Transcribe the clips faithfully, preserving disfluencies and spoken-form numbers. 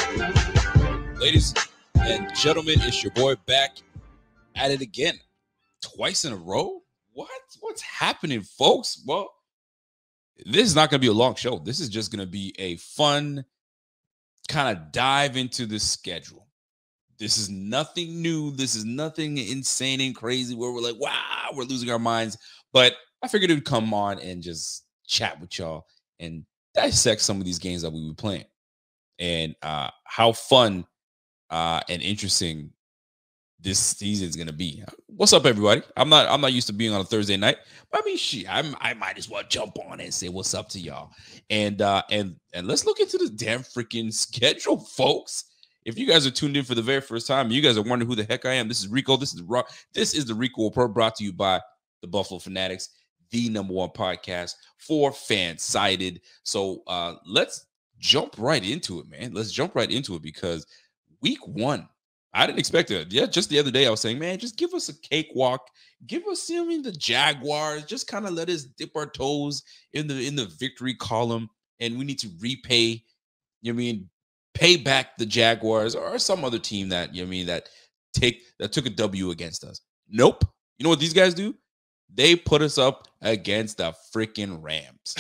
Ladies and gentlemen, it's your boy back at it again. Twice in a row? What? What's happening, folks? Well, this is not going to be a long show. This is just going to be a fun kind of dive into the schedule. This is nothing new. This is nothing insane and crazy where we're like, wow, we're losing our minds. But I figured it would come on and just chat with y'all and dissect some of these games that we were playing and uh, how fun uh, and interesting this season is gonna be. What's up, everybody? I'm not I'm not used to being on a Thursday night, but I mean, shit, I'm, I might as well jump on and say what's up to y'all. And uh, and and let's look into the damn freaking schedule, folks. If you guys are tuned in for the very first time, you guys are wondering who the heck I am. This is Rico. This is Rock. This is the Rico Report, brought to you by the Buffalo Fanatics, the number one podcast for fan-sided. So uh, let's jump right into it, man. Let's jump right into it because week one, I didn't expect it. Yeah, just the other day I was saying, man, just give us a cakewalk. Give us, you know, I mean, the Jaguars. Just kind of let us dip our toes in the in the victory column, and we need to repay. You know, what I mean, pay back the Jaguars or some other team that you know, what I mean, that take that took a W against us. Nope. You know what these guys do? They put us up against the freaking Rams,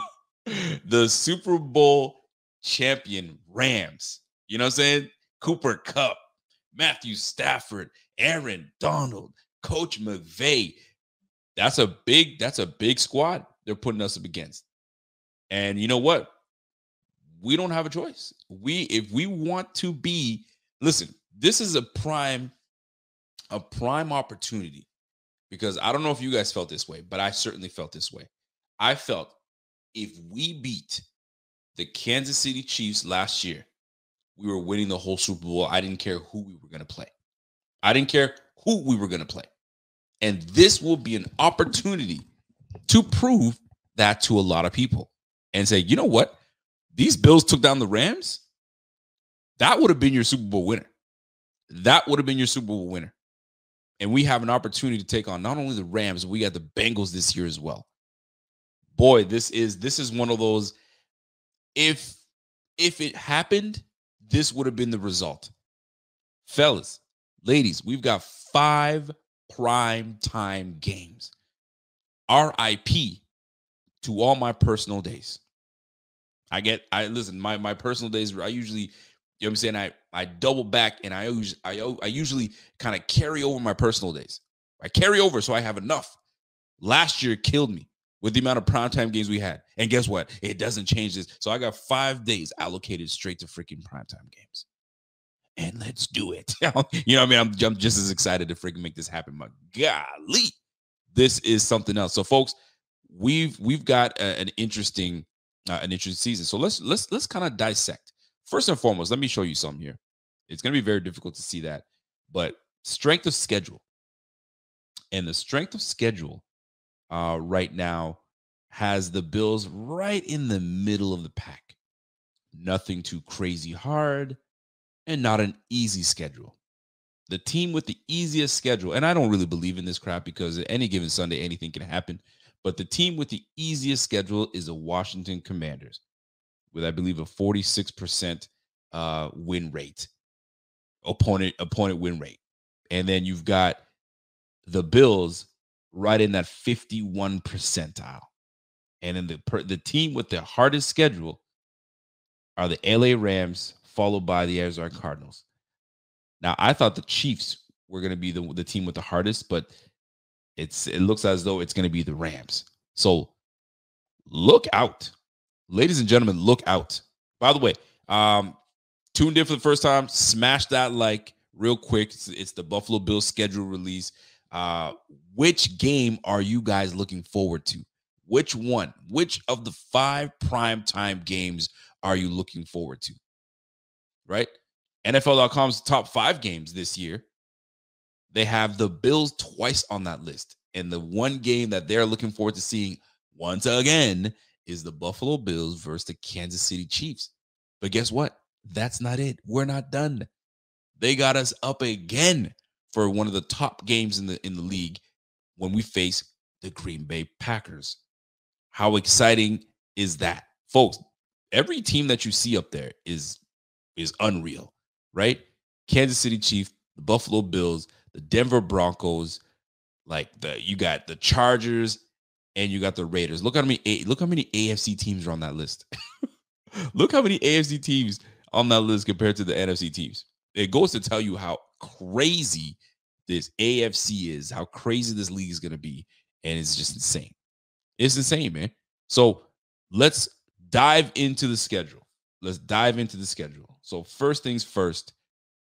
the Super Bowl champion Rams. You know what I'm saying? Cooper Kupp, Matthew Stafford, Aaron Donald, Coach McVay. That's a big, that's a big squad they're putting us up against. And you know what? We don't have a choice. We, if we want to be, listen, this is a prime, a prime opportunity because I don't know if you guys felt this way, but I certainly felt this way. I felt if we beat the Kansas City Chiefs last year, we were winning the whole Super Bowl. I didn't care who we were going to play. I didn't care who we were going to play. And this will be an opportunity to prove that to a lot of people and say, you know what? These Bills took down the Rams. That would have been your Super Bowl winner. That would have been your Super Bowl winner. And we have an opportunity to take on not only the Rams, but we got the Bengals this year as well. Boy, this is this is one of those, if if it happened, this would have been the result. Fellas, ladies, we've got five prime time games. R I P to all my personal days. I get, I listen, my, my personal days, I usually, you know what I'm saying, I, I double back and I, always, I, I usually kind of carry over my personal days. I carry over so I have enough. Last year killed me with the amount of primetime games we had. And guess what? It doesn't change this. So I got five days allocated straight to freaking primetime games. And let's do it. You know what I mean? I'm, I'm just as excited to freaking make this happen. My golly, this is something else. So folks, we've we've got a, an interesting uh, an interesting season. So let's let's let's kind of dissect. First and foremost, let me show you something here. It's going to be very difficult to see that, but strength of schedule. And the strength of schedule uh, right now has the Bills right in the middle of the pack. Nothing too crazy hard and not an easy schedule. The team with the easiest schedule, and I don't really believe in this crap because at any given Sunday, anything can happen, but the team with the easiest schedule is the Washington Commanders with, I believe, a forty-six percent uh, win rate, opponent, opponent win rate. And then you've got the Bills right in that fifty-one percentile. And then the per, the team with the hardest schedule are the L A Rams, followed by the Arizona Cardinals. Now, I thought the Chiefs were going to be the, the team with the hardest, but it's it looks as though it's going to be the Rams. So look out. Ladies and gentlemen, look out. By the way, um, tuned in for the first time, smash that like real quick. It's, it's the Buffalo Bills schedule release. Uh, which game are you guys looking forward to? Which one? Which of the five primetime games are you looking forward to? Right? N F L dot com's top five games this year. They have the Bills twice on that list. And the one game that they're looking forward to seeing once again is the Buffalo Bills versus the Kansas City Chiefs. But guess what? That's not it. We're not done. They got us up again for one of the top games in the in the league when we face the Green Bay Packers. How exciting is that? Folks, every team that you see up there is is unreal, right? Kansas City Chiefs, the Buffalo Bills, the Denver Broncos, like the you got the Chargers and you got the Raiders. Look how many look how many A F C teams are on that list. Look how many A F C teams on that list compared to the N F C teams. It goes to tell you how crazy this A F C is, how crazy this league is going to be, and it's just insane. It's insane, man. So let's dive into the schedule. Let's dive into the schedule. So first things first,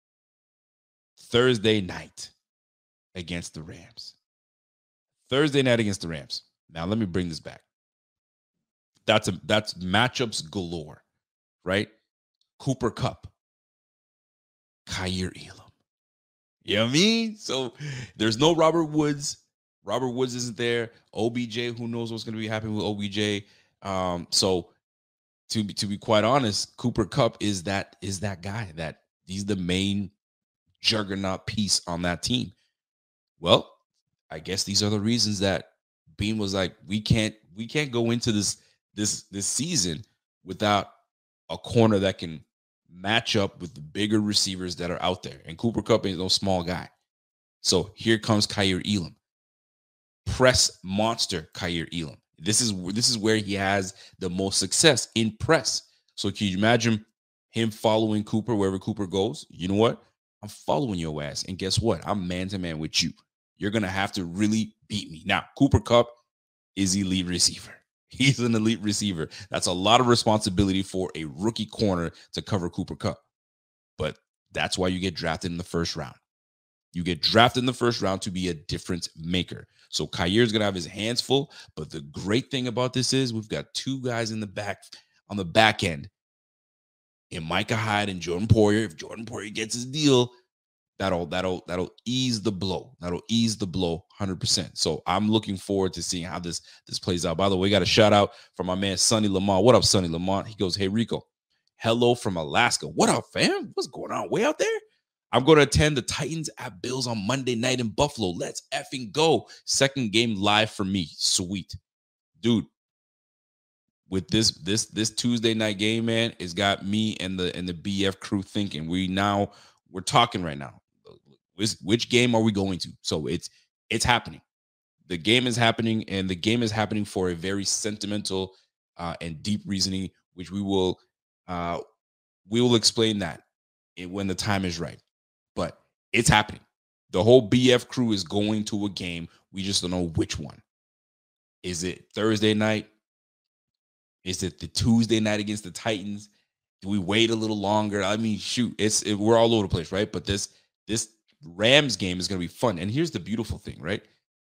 Thursday night against the Rams. Thursday night against the Rams. Now let me bring this back. That's a that's matchups galore, right? Cooper Kupp, Kaiir Elam. You know what I mean? So there's no Robert Woods. Robert Woods isn't there. O B J, who knows what's going to be happening with O B J? Um, so to be to be quite honest, Cooper Kupp is that is that guy that he's the main juggernaut piece on that team. Well, I guess these are the reasons that Bean was like, we can't we can't go into this this this season without a corner that can match up with the bigger receivers that are out there. And Cooper Kupp ain't no small guy. So here comes Kaiir Elam. Press monster Kaiir Elam. This is this is where he has the most success in press. So can you imagine him following Cooper wherever Cooper goes? You know what? I'm following your ass. And guess what? I'm man-to-man with you. You're going to have to really beat me. Now, Cooper Kupp is elite receiver. He's an elite receiver. That's a lot of responsibility for a rookie corner to cover Cooper Kupp. But that's why you get drafted in the first round. You get drafted in the first round to be a difference maker. So Kaiir is going to have his hands full. But the great thing about this is we've got two guys in the back on the back end in Micah Hyde and Jordan Poyer. If Jordan Poyer gets his deal, that'll that'll that'll ease the blow. That'll ease the blow one hundred percent. So I'm looking forward to seeing how this this plays out. By the way, we got a shout out from my man Sonny Lamont. What up, Sonny Lamont? He goes, "Hey Rico, hello from Alaska. What up, fam? What's going on way out there? I'm going to attend the Titans at Bills on Monday night in Buffalo. Let's effing go. Second game live for me. Sweet, dude." With this this this Tuesday night game, man, it's got me and the and the B F crew thinking. We now we're talking right now. Which, which game are we going to? So it's it's happening. The game is happening, and the game is happening for a very sentimental uh, and deep reasoning, which we will uh, we will explain that when the time is right. But it's happening. The whole B F crew is going to a game. We just don't know which one. Is it Thursday night? Is it the Tuesday night against the Titans? Do we wait a little longer? I mean, shoot, it's it, we're all over the place, right? But this this Rams game is going to be fun. And here's the beautiful thing, right?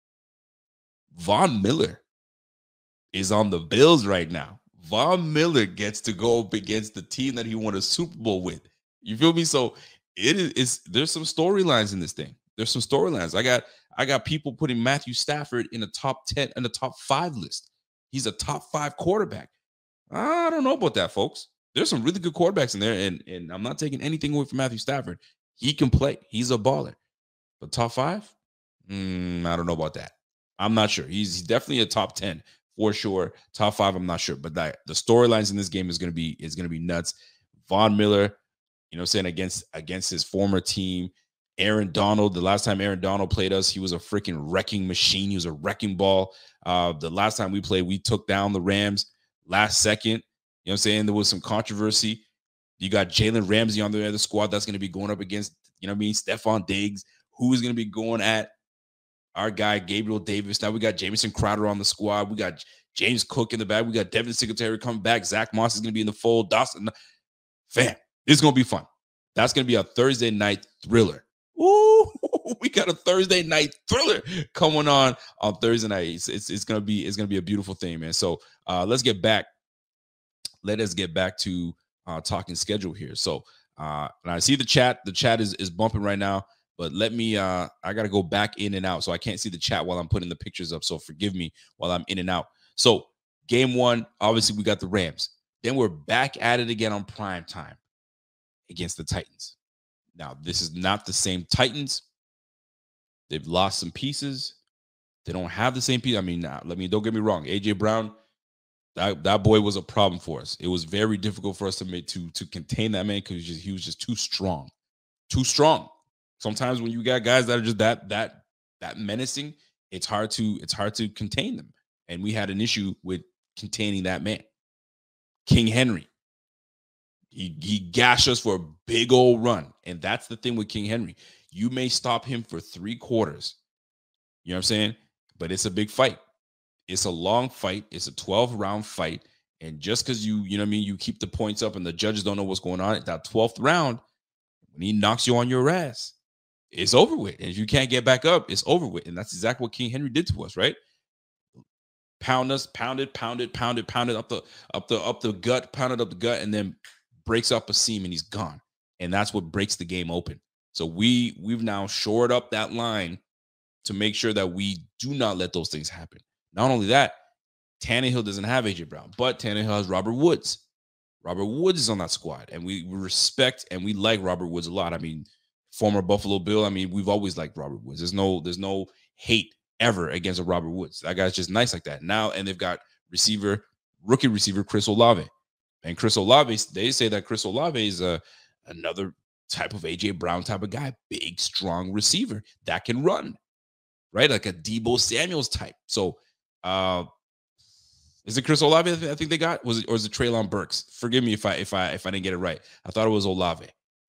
Von Miller is on the Bills right now. Von Miller gets to go up against the team that he won a Super Bowl with. You feel me? So it is it's, there's some storylines in this thing. There's some storylines. I got I got people putting Matthew Stafford in a top ten and a top five list. He's a top five quarterback. I don't know about that, folks. There's some really good quarterbacks in there, and, and I'm not taking anything away from Matthew Stafford. He can play. He's a baller. But top five? Mm, I don't know about that. I'm not sure. He's definitely a top ten for sure. Top five, I'm not sure. But that, the storylines in this game is going to be is going to be nuts. Von Miller, you know, saying against against his former team. Aaron Donald, the last time Aaron Donald played us, he was a freaking wrecking machine. He was a wrecking ball. Uh, the last time we played, we took down the Rams last second. You know what I'm saying? There was some controversy. You got Jalen Ramsey on the other squad that's going to be going up against, you know what I mean, Stephon Diggs, who is going to be going at our guy, Gabriel Davis. Now we got Jamison Crowder on the squad. We got James Cook in the back. We got Devin Singletary coming back. Zach Moss is going to be in the fold. Dawson. Fam, it's going to be fun. That's going to be a Thursday night thriller. Ooh, we got a Thursday night thriller coming on on Thursday night. It's, it's, it's gonna be it's gonna be a beautiful thing, man. So uh, let's get back. Let us get back to uh, talking schedule here. So uh, and I see the chat. The chat is is bumping right now, but let me. Uh, I gotta go back in and out, so I can't see the chat while I'm putting the pictures up. So forgive me while I'm in and out. So game one, obviously we got the Rams. Then we're back at it again on prime time against the Titans. Now, this is not the same Titans. They've lost some pieces. They don't have the same piece. I mean, nah, let me don't get me wrong. A J Brown, That, that boy was a problem for us. It was very difficult for us to make to to contain that man because he, he was just too strong, too strong. Sometimes when you got guys that are just that that that menacing, it's hard to it's hard to contain them. And we had an issue with containing that man, King Henry. He he gashed us for a big old run, and that's the thing with King Henry. You may stop him for three quarters. You know what I'm saying? But it's a big fight. It's a long fight. It's a twelve round fight. And just because you, you know what I mean, you keep the points up and the judges don't know what's going on, at that twelfth round, when he knocks you on your ass, it's over with. And if you can't get back up, it's over with. And that's exactly what King Henry did to us, right? Pound us, pounded, pounded, pounded, pounded up the up the up the gut, pounded up the gut, and then breaks up a seam and he's gone. And that's what breaks the game open. So we we've now shored up that line to make sure that we do not let those things happen. Not only that, Tannehill doesn't have A J Brown, but Tannehill has Robert Woods. Robert Woods is on that squad, and we, we respect and we like Robert Woods a lot. I mean, former Buffalo Bill. I mean, we've always liked Robert Woods. There's no there's no hate ever against a Robert Woods. That guy's just nice like that. Now, and they've got receiver, rookie receiver Chris Olave, and Chris Olave. They say that Chris Olave is a another type of A J Brown type of guy, big, strong receiver that can run, right? Like a Deebo Samuels type. So. Uh, is it Chris Olave? I think they got was it or is it Treylon Burks? Forgive me if I if I if I didn't get it right. I thought it was Olave.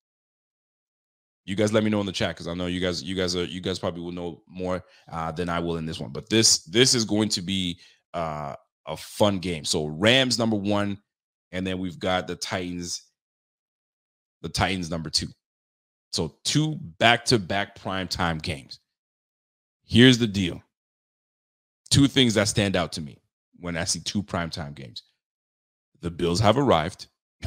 You guys let me know in the chat because I know you guys you guys are you guys probably will know more uh, than I will in this one. But this this is going to be uh, a fun game. So Rams number one, and then we've got the Titans. The Titans number two. So two back to back primetime games. Here's the deal. Two things that stand out to me when I see two primetime games. The Bills have arrived.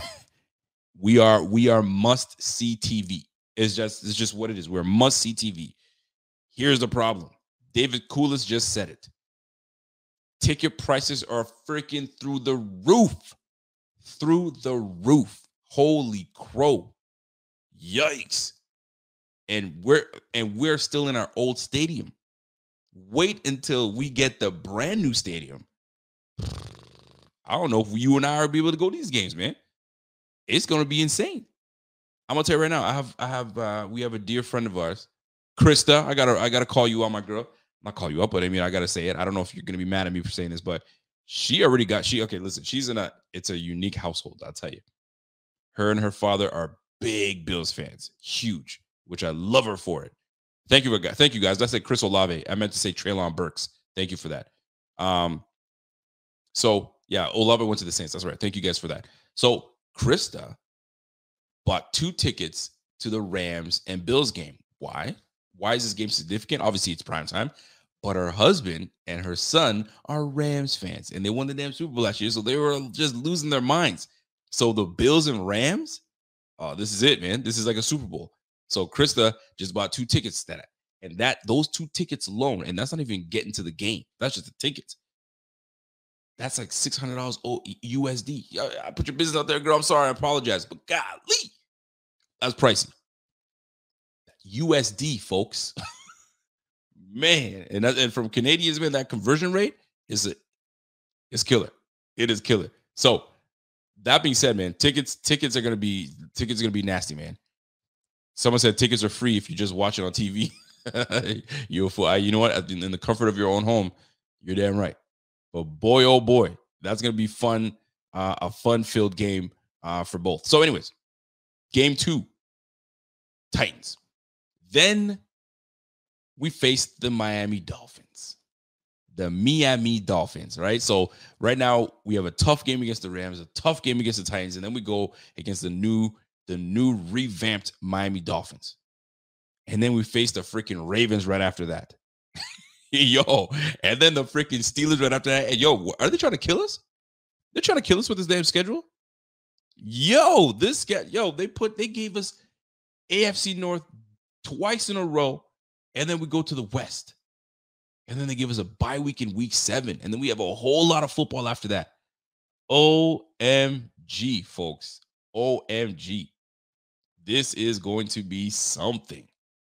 we are we are must see T V. It's just it's just what it is. We're must see T V. Here's the problem. David Koulis just said it. Ticket prices are freaking through the roof. Through the roof. Holy crow. Yikes. And we're and we're still in our old stadium. Wait until we get the brand new stadium. I don't know if you and I are be able to go to these games, man. It's gonna be insane. I'm gonna tell you right now. I have, I have, uh, we have a dear friend of ours, Krista. I gotta, I gotta call you out, my girl. Not call you up, but I mean, I gotta say it. I don't know if you're gonna be mad at me for saying this, but she already got. She okay. Listen, she's in a. It's a unique household. I'll tell you. Her and her father are big Bills fans, huge, which I love her for it. Thank you, thank you guys. I said Chris Olave. I meant to say Treylon Burks. Thank you for that. Um, so yeah, Olave went to the Saints. That's right. Thank you guys for that. So Krista bought two tickets to the Rams and Bills game. Why? Why is this game significant? Obviously, it's prime time. But her husband and her son are Rams fans, and they won the damn Super Bowl last year, so they were just losing their minds. So the Bills and Rams, oh, this is it, man. This is like a Super Bowl. So Krista just bought two tickets to that. And that those two tickets alone, and that's not even getting to the game. That's just the tickets. That's like six hundred dollars U S D. I put your business out there, girl. I'm sorry. I apologize. But golly, that's pricey. U S D, folks. Man. And, that, and from Canadians, man, that conversion rate is a, it's killer. It is killer. So that being said, man, tickets, tickets are gonna be tickets are gonna be nasty, man. Someone said tickets are free if you just watch it on T V. You're fool. You know what? In the comfort of your own home, you're damn right. But boy, oh boy, that's gonna be fun. Uh, a fun-filled game uh, for both. So, anyways, game two, Titans. Then we faced the Miami Dolphins. The Miami Dolphins, right? So right now we have a tough game against the Rams, a tough game against the Titans, and then we go against the new, the new revamped Miami Dolphins. And then we face the freaking Ravens right after that. Yo, and then the freaking Steelers right after that. And yo, are they trying to kill us? They're trying to kill us with this damn schedule. Yo, this guy, yo, they put, they gave us A F C North twice in a row, and then we go to the West. And then they give us a bye week in week seven. And then we have a whole lot of football after that. O M G, folks. O M G. This is going to be something.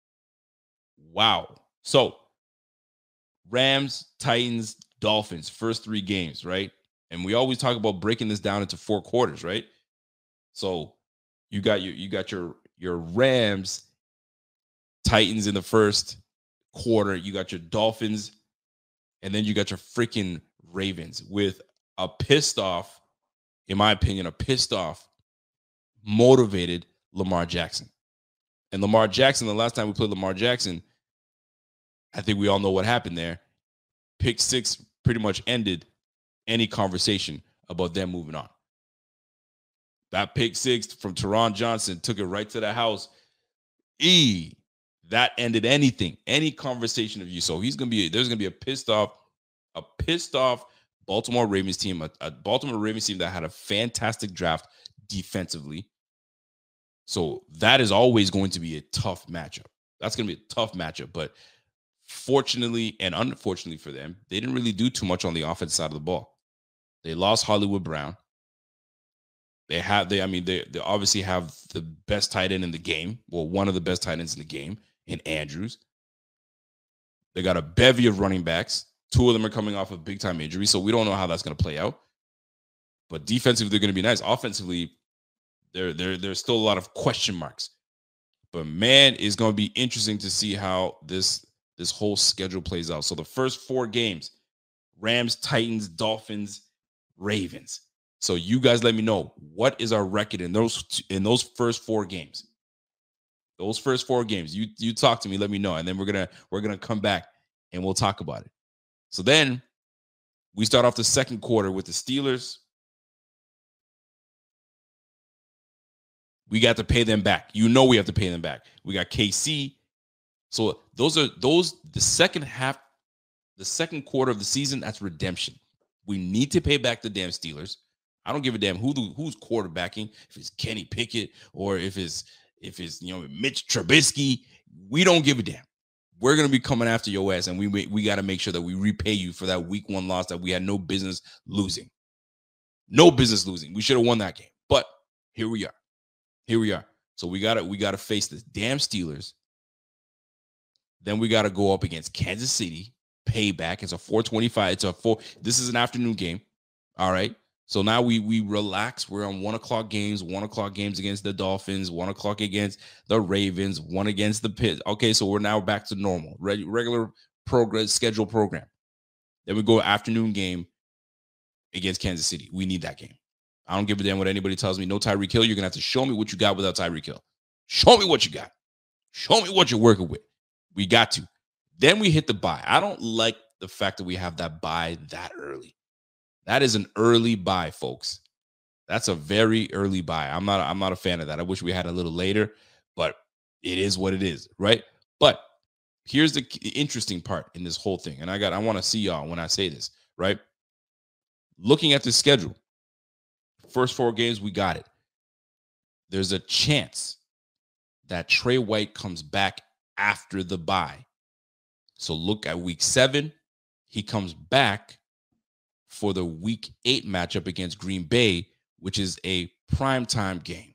Wow. So, Rams, Titans, Dolphins, first three games, right? And we always talk about breaking this down into four quarters, right? So you got your you got your your Rams, Titans in the first quarter. You got your Dolphins, and then you got your freaking Ravens with a pissed off, in my opinion, a pissed off, motivated Lamar Jackson. And Lamar Jackson, the last time we played Lamar Jackson, I think we all know what happened there. Pick six pretty much ended any conversation about them moving on. That pick six from Teron Johnson took it right to the house. E, that ended anything, any conversation of you. So he's gonna be there's gonna be a pissed off, a pissed off Baltimore Ravens team, a, a Baltimore Ravens team that had a fantastic draft defensively. So that is always going to be a tough matchup. That's gonna be a tough matchup, but fortunately and unfortunately for them, they didn't really do too much on the offensive side of the ball. They lost Hollywood Brown. They have, they, I mean, they, they obviously have the best tight end in the game. Well, one of the best tight ends in the game in Andrews. They got a bevy of running backs. Two of them are coming off of big time injuries. So we don't know how that's going to play out. But defensively, they're going to be nice. Offensively, there, there, there's still a lot of question marks. But man, it's going to be interesting to see how this, this whole schedule plays out. So the first four games, Rams, Titans, Dolphins, Ravens. So you guys let me know, what is our record in those in those first four games? Those first four games. You you talk to me, let me know, and then we're gonna we're gonna come back and we'll talk about it. So then we start off the second quarter with the Steelers. We got to pay them back. You know we have to pay them back. We got K C. So those are those the second half, the second quarter of the season. That's redemption. We need to pay back the damn Steelers. I don't give a damn who the, who's quarterbacking, if it's Kenny Pickett or if it's if it's you know Mitch Trubisky. We don't give a damn. We're gonna be coming after your ass, and we we got to make sure that we repay you for that week one loss that we had no business losing. No business losing. We should have won that game, but here we are. Here we are. So we gotta we gotta face the damn Steelers. Then we gotta go up against Kansas City. Payback. It's a four twenty-five. It's a four. This is an afternoon game. All right. So now we we relax. We're on one o'clock games, one o'clock games against the Dolphins, one o'clock against the Ravens, one against the Pits. Okay, so we're now back to normal, Reg- regular progress schedule program. Then we go afternoon game against Kansas City. We need that game. I don't give a damn what anybody tells me. No Tyreek Hill. You're gonna have to show me what you got without Tyreek Hill. Show me what you got. Show me what you're working with. We got to. Then we hit the bye. I don't like the fact that we have that bye that early. That is an early buy, folks. That's a very early buy. I'm not, I'm not a fan of that. I wish we had a little later, but it is what it is, right? But here's the interesting part in this whole thing. And I got, I want to see y'all when I say this, right? Looking at the schedule, first four games, we got it. There's a chance that Trey White comes back after the bye. So look at week seven. He comes back for the week eight matchup against Green Bay, which is a primetime game.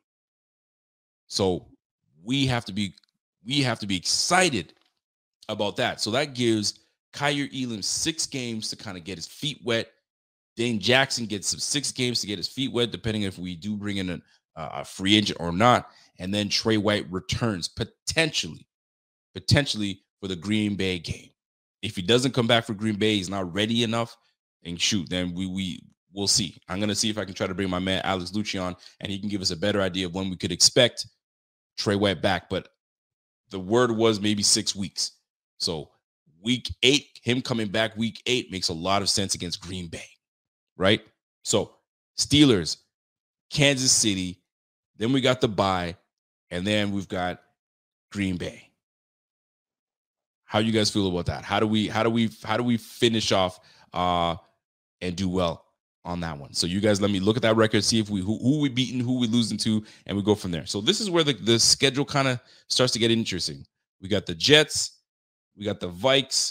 So we have to be we have to be excited about that. So that gives Kaiir Elam six games to kind of get his feet wet. Dane Jackson gets some six games to get his feet wet, depending if we do bring in a, a free agent or not. And then Trey White returns potentially, potentially for the Green Bay game. If he doesn't come back for Green Bay, he's not ready enough. And shoot, then we we we'll see. I'm gonna see if I can try to bring my man Alex Lucci on, and he can give us a better idea of when we could expect Trey White back. But the word was maybe six weeks. So week eight, him coming back week eight makes a lot of sense against Green Bay, right? So Steelers, Kansas City, then we got the bye, and then we've got Green Bay. How you guys feel about that? How do we how do we how do we finish off uh and do well on that one? So you guys let me look at that record, see if we who, who we beaten, who we losing to, and we go from there. So this is where the, the schedule kind of starts to get interesting. We got the Jets, we got the Vikes,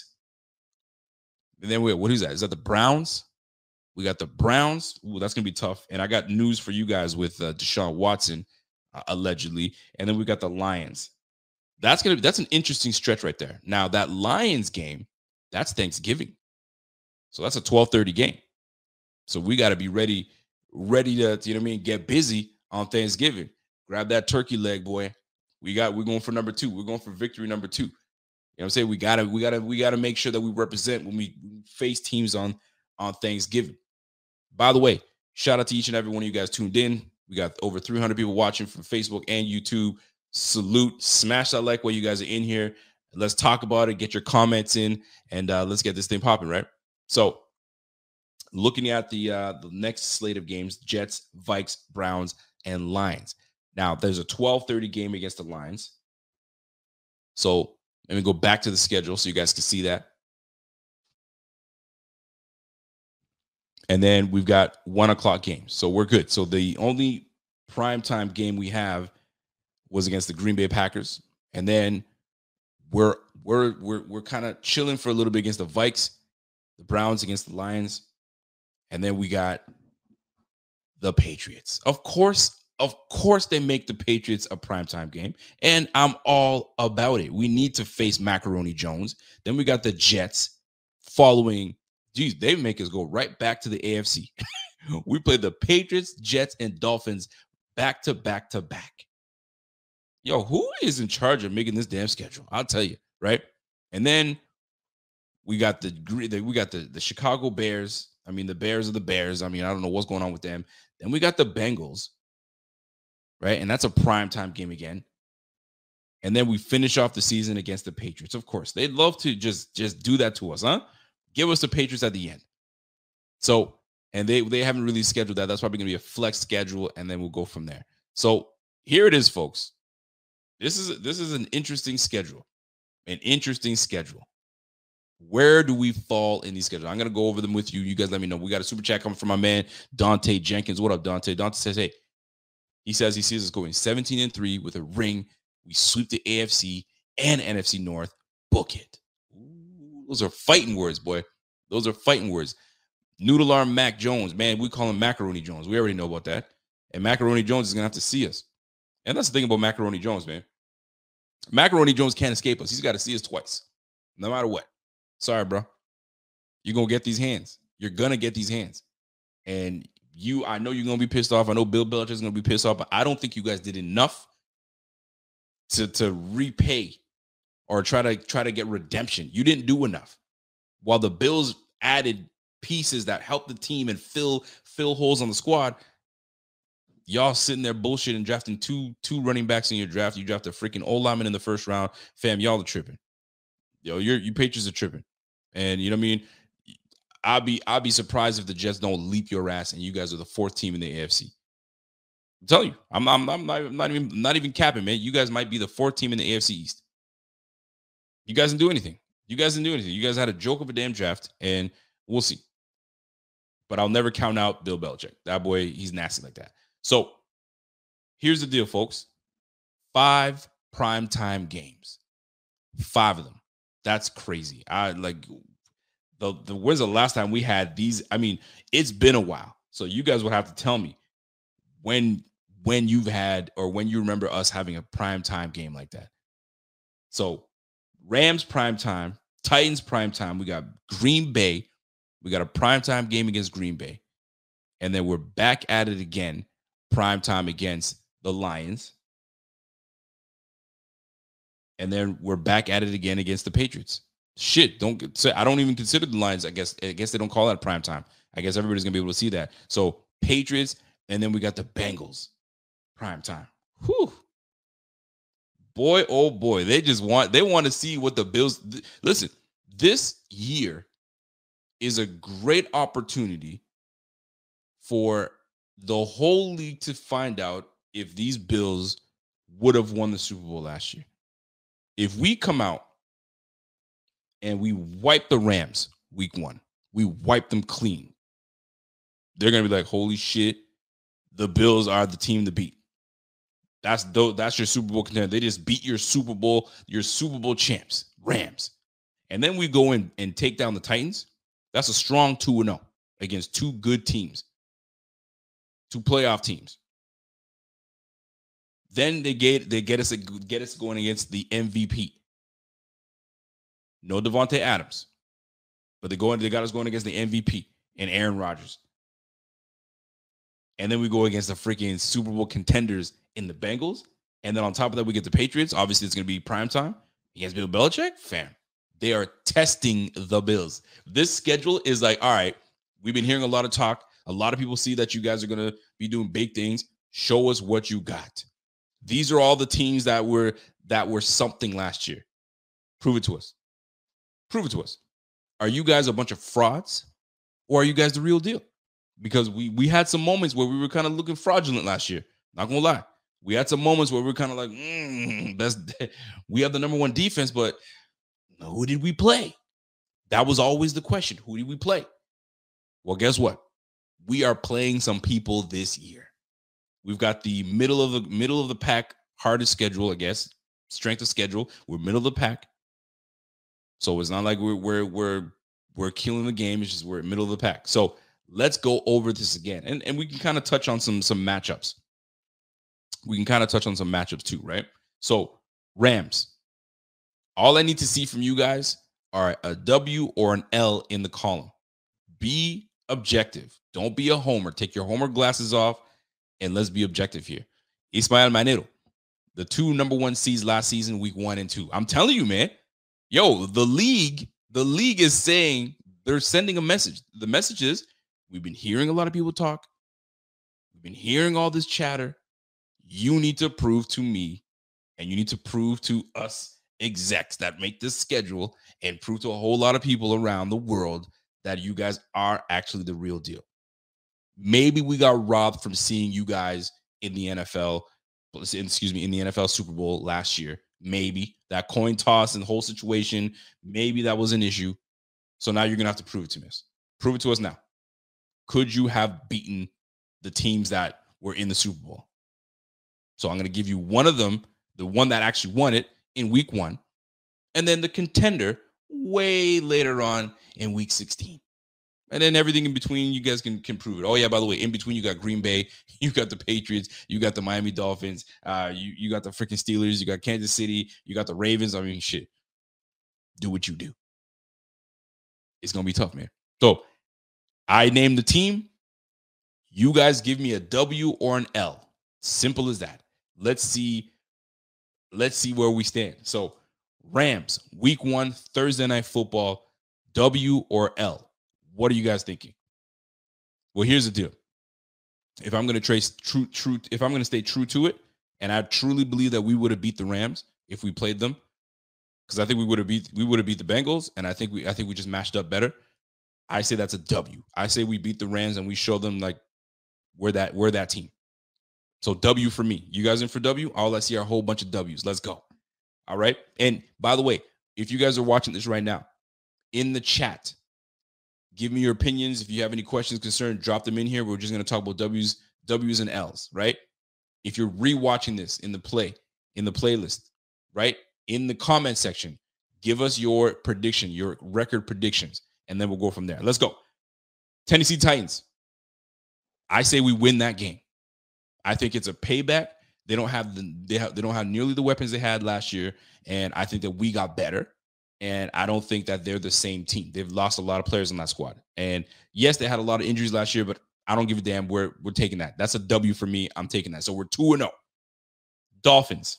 and then we what is that? Is that the Browns? We got the Browns. Ooh, that's gonna be tough. And I got news for you guys with uh, Deshaun Watson uh, allegedly, and then we got the Lions. That's gonna be that's an interesting stretch right there. Now that Lions game, that's Thanksgiving, so that's a twelve thirty game. So we got to be ready, ready to, you know what I mean, get busy on Thanksgiving. Grab that turkey leg, boy. We got, we're going for number two. We're going for victory number two. You know what I'm saying? We gotta, we gotta, we gotta make sure that we represent when we face teams on on Thanksgiving. By the way, shout out to each and every one of you guys tuned in. We got over three hundred people watching from Facebook and YouTube. Salute, smash that like while you guys are in here. Let's talk about it. Get your comments in, and uh, let's get this thing popping, right? So, looking at the uh, the next slate of games: Jets, Vikes, Browns, and Lions. Now, there's a twelve thirty game against the Lions. So let me go back to the schedule so you guys can see that. And then we've got one o'clock games. So we're good. So the only primetime game we have was against the Green Bay Packers. And then we're we're we're we're kind of chilling for a little bit against the Vikes, the Browns against the Lions. And then we got the Patriots. Of course, of course they make the Patriots a primetime game. And I'm all about it. We need to face Macaroni Jones. Then we got the Jets following. Geez, they make us go right back to the A F C. We played the Patriots, Jets, and Dolphins back to back to back. Yo, who is in charge of making this damn schedule? I'll tell you, right? And then we got the we got the, the Chicago Bears. I mean, the Bears are the Bears. I mean, I don't know what's going on with them. Then we got the Bengals, right? And that's a primetime game again. And then we finish off the season against the Patriots. Of course, they'd love to just, just do that to us, huh? Give us the Patriots at the end. So, and they, they haven't really scheduled that. That's probably going to be a flex schedule, and then we'll go from there. So here it is, folks. This is this is an interesting schedule. An interesting schedule. Where do we fall in these schedules? I'm going to go over them with you. You guys let me know. We got a super chat coming from my man, Dante Jenkins. What up, Dante? Dante says, hey, he says he sees us going seventeen and three with a ring. We sweep the A F C and N F C North. Book it. Ooh, those are fighting words, boy. Those are fighting words. Noodle arm Mac Jones. Man, we call him Macaroni Jones. We already know about that. And Macaroni Jones is going to have to see us. And that's the thing about Macaroni Jones, man. Macaroni Jones can't escape us. He's got to see us twice, no matter what. Sorry, bro. You're going to get these hands. You're going to get these hands. And you, I know you're going to be pissed off. I know Bill Belichick is going to be pissed off, but I don't think you guys did enough to, to repay or try to try to get redemption. You didn't do enough. While the Bills added pieces that helped the team and fill fill holes on the squad, y'all sitting there bullshitting, drafting two two running backs in your draft. You drafted a freaking old lineman in the first round. Fam, y'all are tripping. Yo, you're, you Patriots are tripping. And you know what I mean? I'll be I'll be surprised if the Jets don't leap your ass and you guys are the fourth team in the A F C. I'm telling you, I'm I'm, I'm, not, I'm not even not even capping, man. You guys might be the fourth team in the A F C East. You guys didn't do anything. You guys didn't do anything. You guys had a joke of a damn draft, and we'll see. But I'll never count out Bill Belichick. That boy, he's nasty like that. So here's the deal, folks. Five primetime games. Five of them. That's crazy. I like the, the when's the last time we had these? I mean, it's been a while. So you guys would have to tell me when when you've had or when you remember us having a primetime game like that. So Rams primetime, Titans primetime. We got Green Bay. We got a primetime game against Green Bay. And then we're back at it again, primetime against the Lions. And then we're back at it again against the Patriots. Shit, don't say I don't even consider the Lions. I guess I guess they don't call that prime time. I guess everybody's gonna be able to see that. So Patriots, and then we got the Bengals prime time. Whew. Boy, oh boy, they just want they want to see what the Bills. Th- listen, this year is a great opportunity for the whole league to find out if these Bills would have won the Super Bowl last year. If we come out and we wipe the Rams week one, we wipe them clean, they're going to be like, holy shit, the Bills are the team to beat. That's that's your Super Bowl contender. They just beat your Super Bowl, your Super Bowl champs, Rams. And then we go in and take down the Titans. That's a strong two and oh against two good teams, two playoff teams. Then they get they get us get us going against the M V P. No Devontae Adams, but they go they got us going against the M V P and Aaron Rodgers. And then we go against the freaking Super Bowl contenders in the Bengals. And then on top of that, we get the Patriots. Obviously, it's going to be primetime against Bill Belichick. Fam, they are testing the Bills. This schedule is like, all right, we've been hearing a lot of talk. A lot of people see that you guys are going to be doing big things. Show us what you got. These are all the teams that were that were something last year. Prove it to us. Prove it to us. Are you guys a bunch of frauds, or are you guys the real deal? Because we we had some moments where we were kind of looking fraudulent last year. Not gonna lie, we had some moments where we are kind of like, mm, that's we have the number one defense, but who did we play? That was always the question. Who did we play? Well, guess what? We are playing some people this year. We've got the middle of the middle of the pack, hardest schedule, I guess, strength of schedule. We're middle of the pack, so it's not like we're we're we're we're killing the game. It's just we're middle of the pack. So let's go over this again, and and we can kind of touch on some some matchups. We can kind of touch on some matchups too, right? So Rams. All I need to see from you guys are a W or an L in the column. Be objective. Don't be a homer. Take your homer glasses off and let's be objective here. Ismael Manero, the two number one seeds last season, week one and two. I'm telling you, man. Yo, the league, the league is saying they're sending a message. The message is we've been hearing a lot of people talk. We've been hearing all this chatter. You need to prove to me and you need to prove to us execs that make this schedule and prove to a whole lot of people around the world that you guys are actually the real deal. Maybe we got robbed from seeing you guys in the N F L, excuse me, in the N F L Super Bowl last year. Maybe that coin toss and the whole situation, maybe that was an issue. So now you're going to have to prove it to us. Prove it to us now. Could you have beaten the teams that were in the Super Bowl? So I'm going to give you one of them, the one that actually won it in week one, and then the contender way later on in week sixteen. And then everything in between, you guys can, can prove it. Oh, yeah, by the way, in between, you got Green Bay, you got the Patriots, you got the Miami Dolphins, uh, you, you got the freaking Steelers, you got Kansas City, you got the Ravens. I mean, shit. Do what you do. It's going to be tough, man. So I named the team. You guys give me a W or an L. Simple as that. Let's see. Let's see where we stand. So Rams, week one, Thursday Night Football, W or L. What are you guys thinking? Well, here's the deal. If I'm going to trace true, true, if I'm going to stay true to it, and I truly believe that we would have beat the Rams if we played them, because I think we would have beat, we would have beat the Bengals, and I think we, I think we just matched up better. I say that's a W. I say we beat the Rams and we show them like we're that, we're that team. So W for me. You guys in for W? All I see are a whole bunch of W's. Let's go. All right. And by the way, if you guys are watching this right now, in the chat, give me your opinions. If you have any questions, concerns, drop them in here. We're just going to talk about W's, W's and L's, right? If you're rewatching this in the play, in the playlist, right? In the comment section, give us your prediction, your record predictions, and then we'll go from there. Let's go. Tennessee Titans. I say we win that game. I think it's a payback. They don't have the they have they don't have nearly the weapons they had last year, and I think that we got better. And I don't think that they're the same team. They've lost a lot of players in that squad. And yes, they had a lot of injuries last year, but I don't give a damn. We're we're taking that. That's a W for me. I'm taking that. So we're two and oh. Dolphins.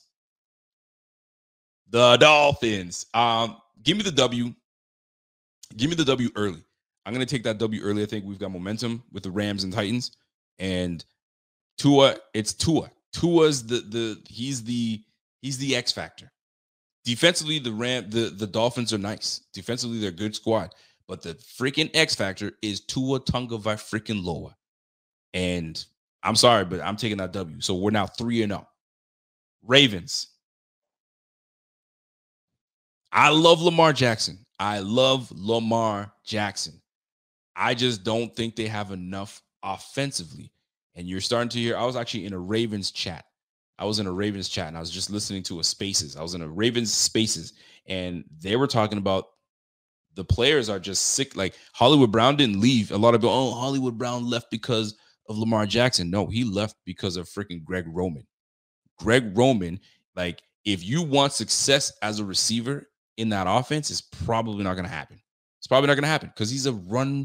The Dolphins. Um, give me the W. Give me the W early. I'm gonna take that W early. I think we've got momentum with the Rams and Titans. And Tua, it's Tua. Tua's the the he's the he's the X factor. Defensively, the Ram the, the Dolphins are nice. Defensively, they're a good squad. But the freaking X factor is Tua Tagovailoa. And I'm sorry, but I'm taking that W. So we're now three and oh. Ravens. I love Lamar Jackson. I love Lamar Jackson. I just don't think they have enough offensively. And you're starting to hear, I was actually in a Ravens chat. I was in a Ravens chat and I was just listening to a Spaces. I was in a Ravens Spaces and they were talking about the players are just sick. Like Hollywood Brown didn't leave. A lot of people, oh, Hollywood Brown left because of Lamar Jackson. No, he left because of freaking Greg Roman. Greg Roman, like if you want success as a receiver in that offense, it's probably not going to happen. It's probably not going to happen because he's a run,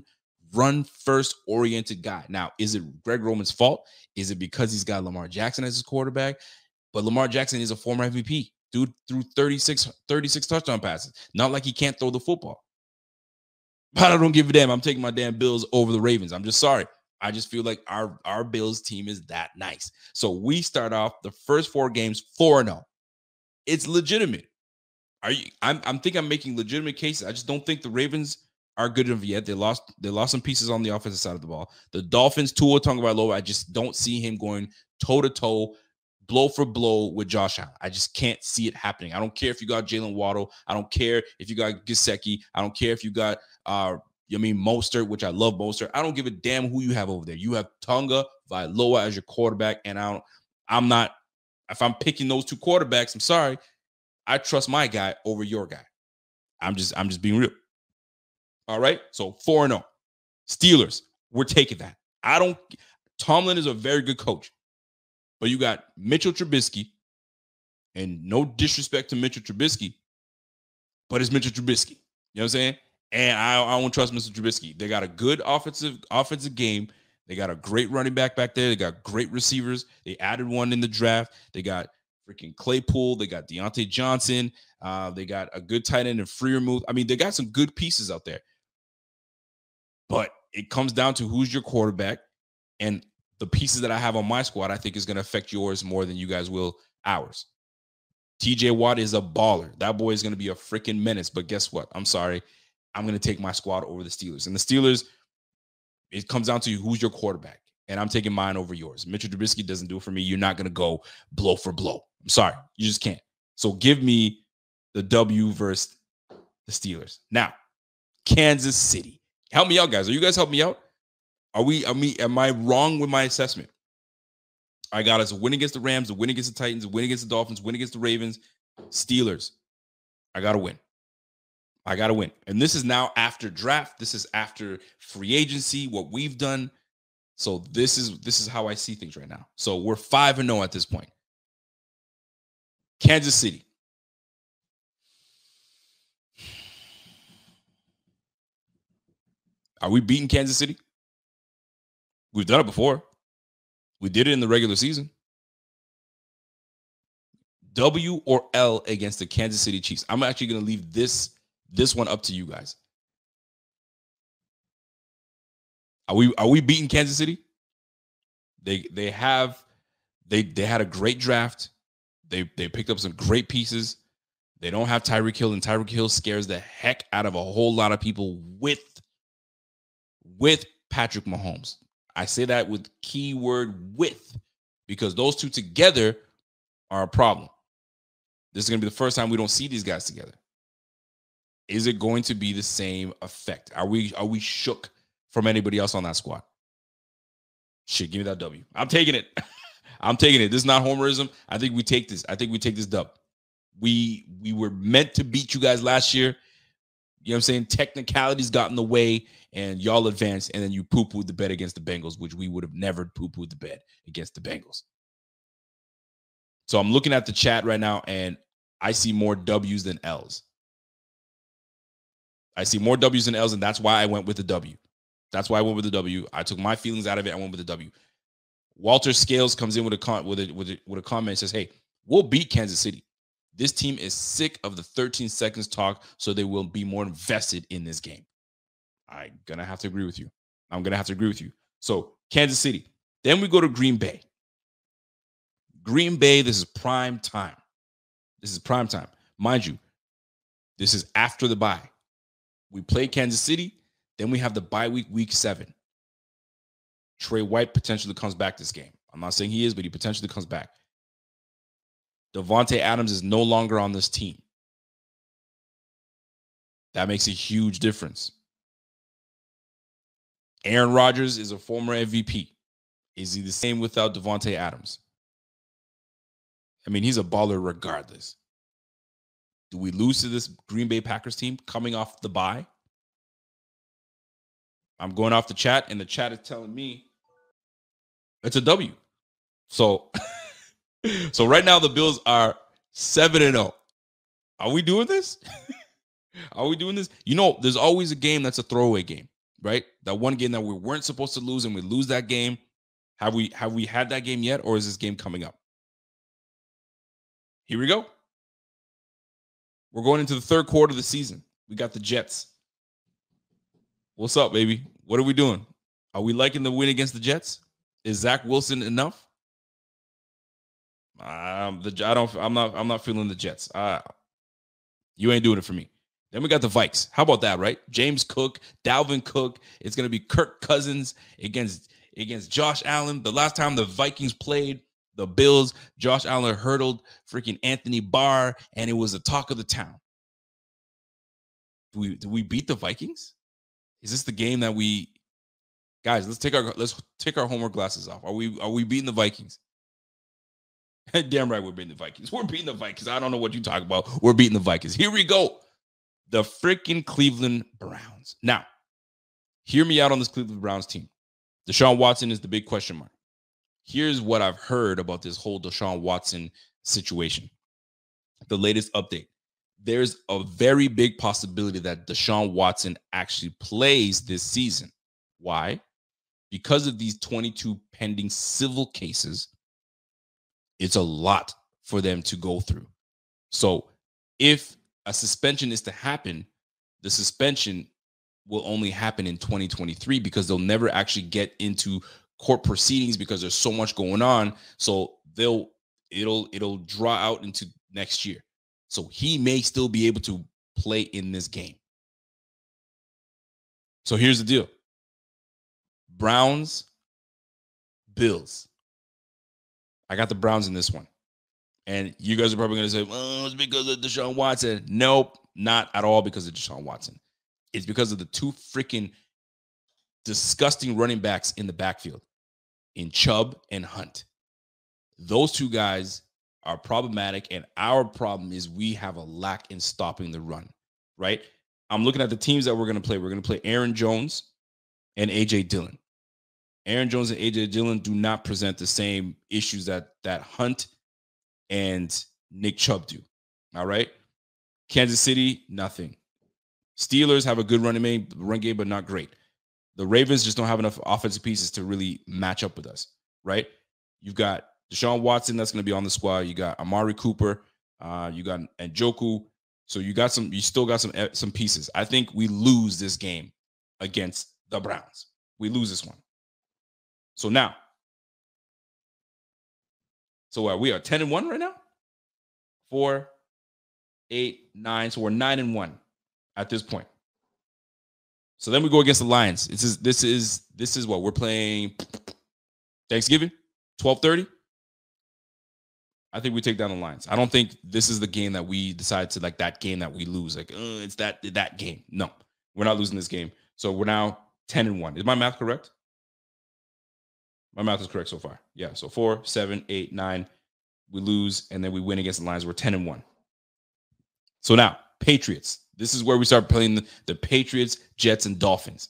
run-first oriented guy. Now, is it Greg Roman's fault? Is it because he's got Lamar Jackson as his quarterback? But Lamar Jackson is a former M V P. Dude threw thirty-six, thirty-six touchdown passes. Not like he can't throw the football. But I don't give a damn. I'm taking my damn Bills over the Ravens. I'm just sorry. I just feel like our, our Bills team is that nice. So we start off the first four games four and oh. It's legitimate. Are you? I'm, I'm think I'm making legitimate cases. I just don't think the Ravens are good enough yet. They lost they lost some pieces on the offensive side of the ball. The Dolphins, Tua Tagovailoa, I just don't see him going toe-to-toe, blow for blow with Josh Allen. I just can't see it happening. I don't care if you got Jalen Waddle. I don't care if you got Gesicki. I don't care if you got uh I mean Mostert, which I love Mostert. I don't give a damn who you have over there. You have Tonga Vailoa as your quarterback, and I don't, I'm not, if I'm picking those two quarterbacks, I'm sorry. I trust my guy over your guy. I'm just, I'm just being real. All right. So four and oh. Steelers, we're taking that. I don't, Tomlin is a very good coach. But you got Mitchell Trubisky, and no disrespect to Mitchell Trubisky, but it's Mitchell Trubisky. You know what I'm saying? And I, I don't trust Mister Trubisky. They got a good offensive offensive game. They got a great running back back there. They got great receivers. They added one in the draft. They got freaking Claypool. They got Deontay Johnson. Uh, they got a good tight end and Freiermuth. I mean, they got some good pieces out there. But it comes down to who's your quarterback, and the pieces that I have on my squad, I think is going to affect yours more than you guys will ours. T J Watt is a baller. That boy is going to be a freaking menace. But guess what? I'm sorry. I'm going to take my squad over the Steelers. And the Steelers, it comes down to who's your quarterback. And I'm taking mine over yours. Mitchell Trubisky doesn't do it for me. You're not going to go blow for blow. I'm sorry. You just can't. So give me the W versus the Steelers. Now, Kansas City. Help me out, guys. Are you guys helping me out? Are we, I mean, am I wrong with my assessment? I got us a win against the Rams, a win against the Titans, a win against the Dolphins, win against the Ravens, Steelers. I got to win. I got to win. And this is now after draft. This is after free agency, what we've done. So this is this is how I see things right now. So we're five and oh at this point. Kansas City. Are we beating Kansas City? We've done it before. We did it in the regular season. W or L against the Kansas City Chiefs. I'm actually going to leave this, this one up to you guys. Are we are we beating Kansas City? They they have they they had a great draft. They they picked up some great pieces. They don't have Tyreek Hill, and Tyreek Hill scares the heck out of a whole lot of people with with Patrick Mahomes. I say that with keyword with, because those two together are a problem. This is going to be the first time we don't see these guys together. Is it going to be the same effect? Are we are we shook from anybody else on that squad? Shit, give me that W. I'm taking it. I'm taking it. This is not homerism. I think we take this. I think we take this dub. We we were meant to beat you guys last year. You know what I'm saying? Technicalities got in the way, and y'all advanced, and then you poo-pooed the bet against the Bengals, which we would have never poo-pooed the bet against the Bengals. So I'm looking at the chat right now, and I see more W's than L's. I see more W's than L's, and that's why I went with the W. That's why I went with the W. I took my feelings out of it. I went with the W. Walter Scales comes in with a con- with a, with a, with a comment and says, hey, we'll beat Kansas City. This team is sick of the thirteen seconds talk, so they will be more invested in this game. I'm going to have to agree with you. I'm going to have to agree with you. So, Kansas City. Then we go to Green Bay. Green Bay, this is prime time. This is prime time. Mind you, this is after the bye. We play Kansas City, then we have the bye week, week seven. Trey White potentially comes back this game. I'm not saying he is, but he potentially comes back. Davante Adams is no longer on this team. That makes a huge difference. Aaron Rodgers is a former M V P. Is he the same without Davante Adams? I mean, he's a baller regardless. Do we lose to this Green Bay Packers team coming off the bye? I'm going off the chat, and the chat is telling me it's a W. So, so right now the Bills are seven and oh. Are we doing this? Are we doing this? You know, there's always a game that's a throwaway game. right? That one game that we weren't supposed to lose and we lose that game. Have we have we had that game yet, or is this game coming up? Here we go. We're going into the third quarter of the season. We got the Jets. What's up, baby? What are we doing? Are we liking the win against the Jets? Is Zach Wilson enough? Um, the I don't. I'm not. I'm not feeling the Jets. Uh, you ain't doing it for me. Then we got the Vikes. How about that, right? James Cook, Dalvin Cook. It's gonna be Kirk Cousins against against Josh Allen. The last time the Vikings played the Bills, Josh Allen hurdled freaking Anthony Barr, and it was the talk of the town. Do we do we beat the Vikings? Is this the game that we guys? Let's take our let's take our homework glasses off. Are we are we beating the Vikings? Damn right, we're beating the Vikings. We're beating the Vikings. I don't know what you talk about. We're beating the Vikings. Here we go. The freaking Cleveland Browns. Now, hear me out on this Cleveland Browns team. Deshaun Watson is the big question mark. Here's what I've heard about this whole Deshaun Watson situation. The latest update. There's a very big possibility that Deshaun Watson actually plays this season. Why? Because of these twenty-two pending civil cases. It's a lot for them to go through. So if a suspension is to happen, the suspension will only happen in twenty twenty-three because they'll never actually get into court proceedings because there's so much going on. So they'll it'll it'll draw out into next year. So he may still be able to play in this game. So here's the deal. Browns, Bills. I got the Browns in this one. And you guys are probably going to say, well, it's because of Deshaun Watson. Nope, not at all because of Deshaun Watson. It's because of the two freaking disgusting running backs in the backfield, in Chubb and Hunt. Those two guys are problematic, and our problem is we have a lack in stopping the run, right? I'm looking at the teams that we're going to play. We're going to play Aaron Jones and A J Dillon. Aaron Jones and A J Dillon do not present the same issues that that Hunt and Nick Chubb do. All right. Kansas City, nothing. Steelers have a good running game, run game, but not great. The Ravens just don't have enough offensive pieces to really match up with us. Right. You've got Deshaun Watson that's going to be on the squad. You got Amari Cooper. Uh, you got Njoku. So you got some. You still got some some pieces. I think we lose this game against the Browns. We lose this one. So now, so uh, we are ten and one right now. Four, eight, nine. So we're nine and one at this point. So then we go against the Lions. This is this is this is what we're playing. Thanksgiving, twelve thirty. I think we take down the Lions. I don't think this is the game that we decide to like that game that we lose. Like, uh, it's that that game. No, we're not losing this game. So we're now ten and one. Is my math correct? My math is correct so far. Yeah. So four, seven, eight, nine. We lose, and then we win against the Lions. We're ten and one. So now, Patriots. This is where we start playing the, the Patriots, Jets, and Dolphins.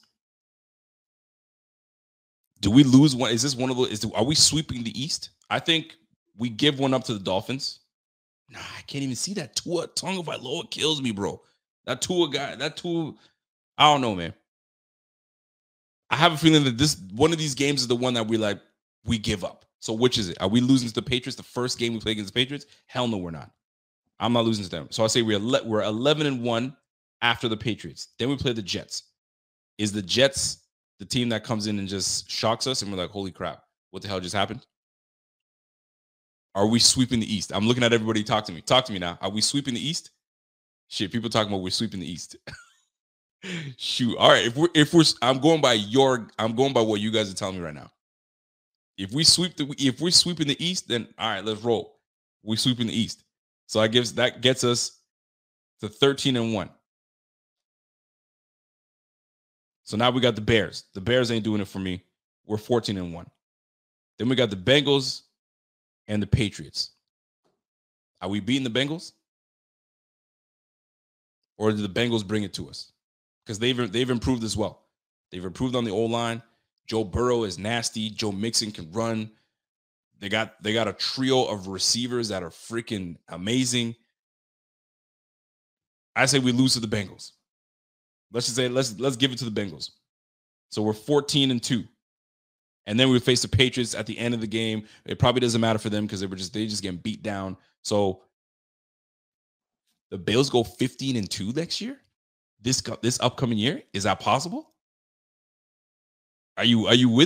Do we lose one? Is this one of the? Is are we sweeping the East? I think we give one up to the Dolphins. Nah, I can't even see that. Tua Tagovailoa kills me, bro. That Tua guy. That Tua. I don't know, man. I have a feeling that this one of these games is the one that we like we give up. So which is it? Are we losing to the Patriots the first game we play against the Patriots? Hell no, we're not. I'm not losing to them. So I say we're we're eleven and one after the Patriots. Then we play the Jets. Is the Jets the team that comes in and just shocks us and we're like, holy crap, what the hell just happened? Are we sweeping the East? I'm looking at everybody. Talk to me. Talk to me now. Are we sweeping the East? Shit, people talking about we're sweeping the East. Shoot. All right. If we're if we're I'm going by your I'm going by what you guys are telling me right now. If we sweep the if we're sweeping the East, then all right, let's roll. We're sweeping the East. So I guess that gets us to thirteen and one. So now we got the Bears. The Bears ain't doing it for me. We're fourteen and one. Then we got the Bengals and the Patriots. Are we beating the Bengals? Or did the Bengals bring it to us? Because they've they've improved as well. They've improved on the O-line. Joe Burrow is nasty. Joe Mixon can run. They got they got a trio of receivers that are freaking amazing. I say we lose to the Bengals. Let's just say let's let's give it to the Bengals. So we're fourteen and two. And then we face the Patriots at the end of the game. It probably doesn't matter for them because they were just they just getting beat down. So the Bills go fifteen and two next year. This this upcoming year, is that possible? Are you are you with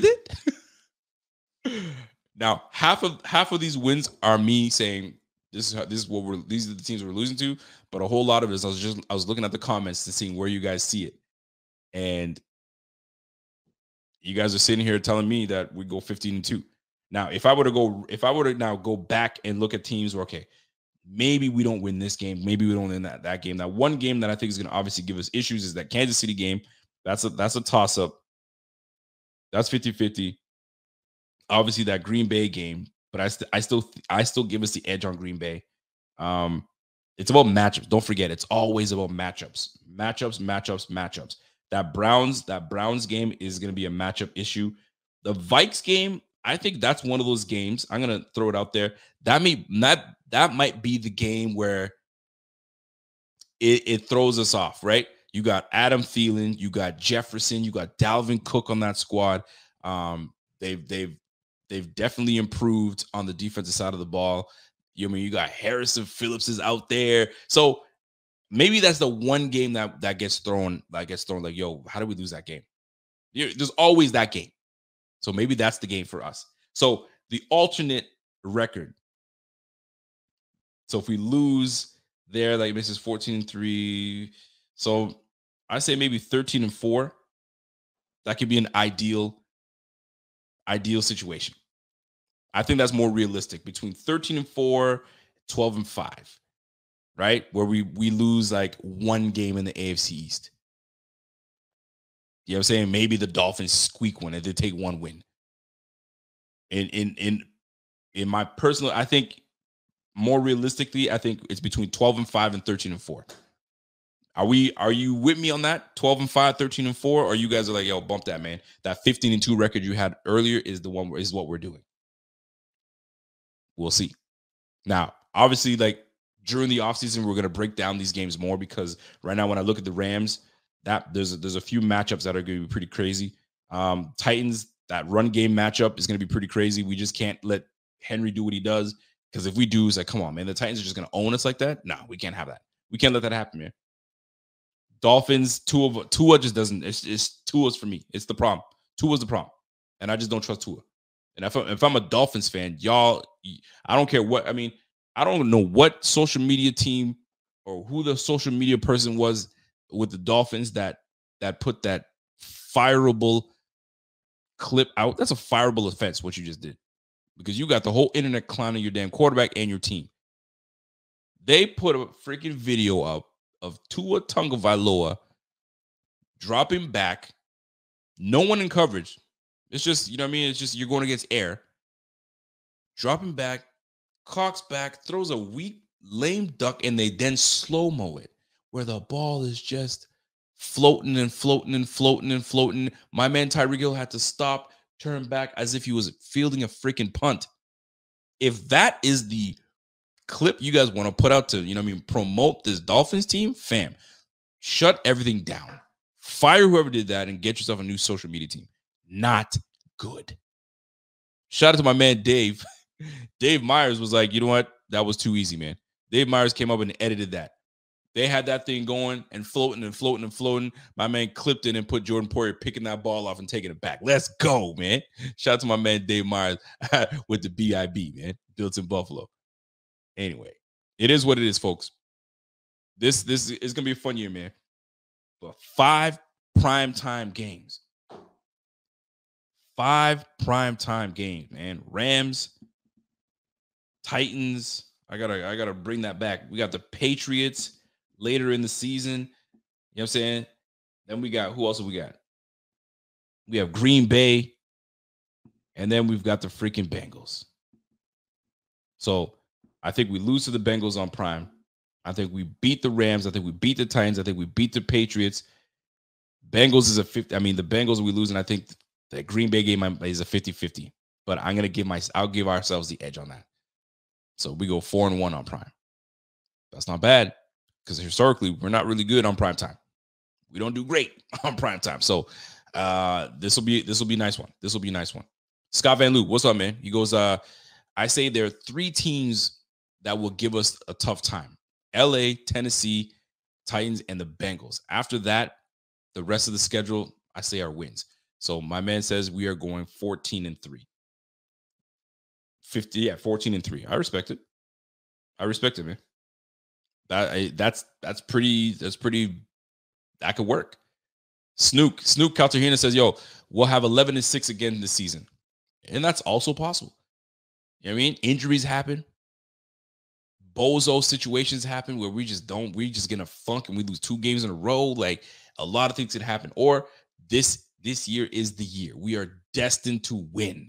it? Now, half of half of these wins are me saying this is how, this is what we're these are the teams we're losing to, but a whole lot of it is I was just I was looking at the comments to see where you guys see it, and you guys are sitting here telling me that we go fifteen and two. Now, if I were to go, if I were to now go back and look at teams where, okay, maybe we don't win this game, maybe we don't win that, that game. That one game that I think is going to obviously give us issues is that Kansas City game. That's a that's a toss-up. That's fifty-fifty. Obviously, that Green Bay game, but I, st- I still I still give us the edge on Green Bay. Um, it's about matchups. Don't forget, it's always about matchups. Matchups, matchups, matchups. That Browns, that Browns game is going to be a matchup issue. The Vikes game, I think that's one of those games. I'm going to throw it out there. That may that that might be the game where it, it throws us off, right? You got Adam Thielen, you got Jefferson, you got Dalvin Cook on that squad. Um, they've they've they've definitely improved on the defensive side of the ball. You know, I mean, you got Harrison Phillips is out there, so maybe that's the one game that that gets thrown, that gets thrown like, yo, how did we lose that game? You, there's always that game. So maybe that's the game for us. So the alternate record. So if we lose there, like this is fourteen and three. So I say maybe thirteen and four. That could be an ideal, ideal situation. I think that's more realistic, between thirteen and four, twelve and five. Right? Where we we lose like one game in the A F C East. You know what I'm saying? Maybe the Dolphins squeak one and they take one win. In in in in my personal, I think more realistically, I think it's between twelve and five and thirteen and four. Are we are you with me on that? twelve and five, thirteen and four, or you guys are like, yo, bump that, man. That fifteen and two record you had earlier is the one is what we're doing. We'll see. Now, obviously, like during the offseason, we're going to break down these games more, because right now when I look at the Rams, that there's a, there's a few matchups that are going to be pretty crazy. Um, Titans, that run game matchup is going to be pretty crazy. We just can't let Henry do what he does, because if we do, it's like, come on, man, the Titans are just going to own us like that. No, we can't have that. We can't let that happen, man. Dolphins, Tua, Tua just doesn't. It's, it's Tua's for me. It's the problem. Tua's the problem, and I just don't trust Tua. And if I'm, if I'm a Dolphins fan, y'all, I don't care what. I mean, I don't know what social media team or who the social media person was with the Dolphins that that put that fireable clip out. That's a fireable offense, what you just did, because you got the whole internet clowning your damn quarterback and your team. They put a freaking video up of Tua Tagovailoa dropping back, no one in coverage. It's just, you know what I mean? It's just, you're going against air. Dropping back, cocks back, throws a weak, lame duck, and they then slow-mo it, where the ball is just floating and floating and floating and floating. My man Tyreek Hill had to stop, turn back as if he was fielding a freaking punt. If that is the clip you guys want to put out to, you know what I mean, promote this Dolphins team, fam, shut everything down. Fire whoever did that and get yourself a new social media team. Not good. Shout out to my man Dave. Dave Myers was like, you know what? That was too easy, man. Dave Myers came up and edited that. They had that thing going and floating and floating and floating. My man clipped it and put Jordan Poyer picking that ball off and taking it back. Let's go, man. Shout out to my man Dave Myers with the B I B, man. Built in Buffalo. Anyway, it is what it is, folks. This, this is going to be a fun year, man. But five primetime games. Five primetime games, man. Rams, Titans. I gotta, I gotta bring that back. We got the Patriots later in the season. You know what I'm saying? Then we got, who else have we got? We have Green Bay. And then we've got the freaking Bengals. So I think we lose to the Bengals on prime. I think we beat the Rams. I think we beat the Titans. I think we beat the Patriots. Bengals is a fifty. I mean, the Bengals we lose, and I think the Green Bay game is a fifty-fifty. But I'm gonna give my I'll give ourselves the edge on that. So we go four and one on prime. That's not bad, because historically we're not really good on prime time. We don't do great on prime time. So Uh, this will be this will be a nice one. This will be a nice one. Scott Van Loo, what's up, man? He goes, uh, I say there are three teams that will give us a tough time. L A, Tennessee, Titans, and the Bengals. After that, the rest of the schedule, I say, are wins. So my man says we are going fourteen and three. fifty, yeah, fourteen and three. I respect it. I respect it, man. That I, that's that's pretty, that's pretty, that could work. Snook, Snook Calterhina says, yo, we'll have eleven and six again this season. And that's also possible. You know what I mean? Injuries happen. Bozo situations happen where we just don't, we just get in a funk and we lose two games in a row. Like, a lot of things could happen. Or this this year is the year. We are destined to win.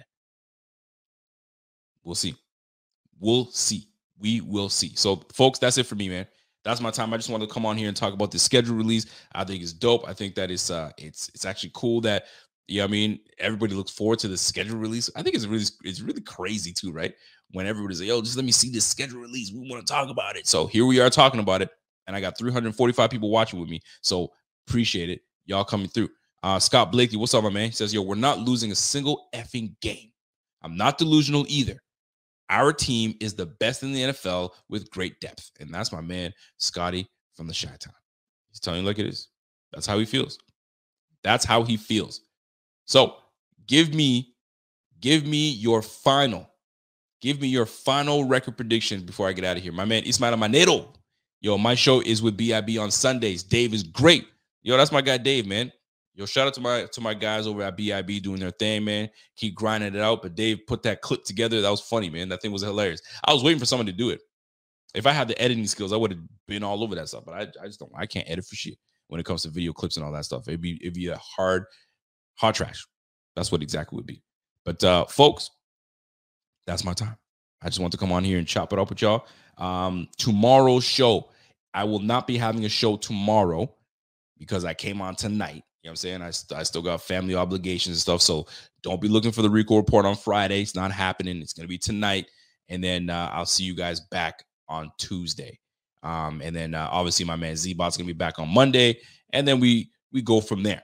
We'll see. We'll see. We will see. So, folks, that's it for me, man. That's my time. I just wanted to come on here and talk about the schedule release. I think it's dope. I think that it's uh it's it's actually cool that, yeah, I mean, everybody looks forward to the schedule release. I think it's really it's really crazy too, right? When everybody's like, yo, just let me see this schedule release. We want to talk about it. So here we are talking about it. And I got three hundred forty-five people watching with me. So appreciate it. Y'all coming through. Uh, Scott Blakely, what's up, my man? He says, yo, we're not losing a single effing game. I'm not delusional either. Our team is the best in the N F L with great depth. And that's my man, Scotty from the Chi-Town. He's telling you like it is. That's how he feels. That's how he feels. So give me, give me your final, give me your final record prediction before I get out of here. My man, Ismael Manero. Yo, my show is with B I B on Sundays. Dave is great. Yo, that's my guy, Dave, man. Yo, shout out to my to my guys over at B I B doing their thing, man. Keep grinding it out. But Dave put that clip together. That was funny, man. That thing was hilarious. I was waiting for someone to do it. If I had the editing skills, I would have been all over that stuff. But I, I just don't. I can't edit for shit when it comes to video clips and all that stuff. It'd be it'd be a hard, hard trash. That's what exactly would be. But uh, folks, that's my time. I just want to come on here and chop it up with y'all. Um, tomorrow's show, I will not be having a show tomorrow because I came on tonight. You know what I'm saying? I, st- I still got family obligations and stuff. So don't be looking for the Rico Report on Friday. It's not happening. It's going to be tonight. And then uh, I'll see you guys back on Tuesday. Um, and then uh, obviously my man Z-Bot's going to be back on Monday. And then we we go from there.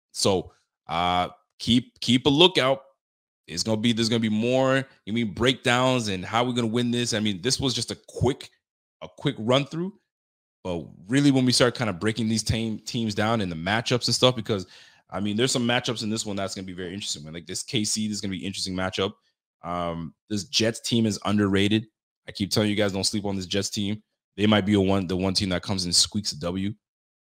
So uh, keep keep a lookout. It's going to be, there's going to be more, you mean, breakdowns and how we're going to win this. I mean, this was just a quick, a quick run through. But really, when we start kind of breaking these team, teams down and the matchups and stuff, because, I mean, there's some matchups in this one that's going to be very interesting. Man. Like this K C, this is going to be an interesting matchup. Um, this Jets team is underrated. I keep telling you guys, don't sleep on this Jets team. They might be a one, the one team that comes and squeaks a W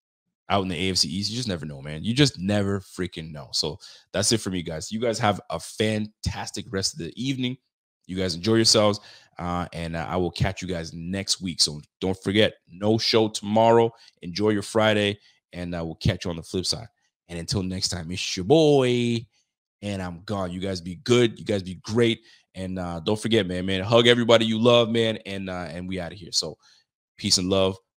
out in the A F C East. You just never know, man. You just never freaking know. So that's it for me, guys. You guys have a fantastic rest of the evening. You guys enjoy yourselves. Uh, and uh, I will catch you guys next week. So don't forget, no show tomorrow. Enjoy your Friday, and I uh, will catch you on the flip side. And until next time, it's your boy, and I'm gone. You guys be good. You guys be great. And uh, don't forget, man, man, hug everybody you love, man, and uh, and we out of here. So peace and love.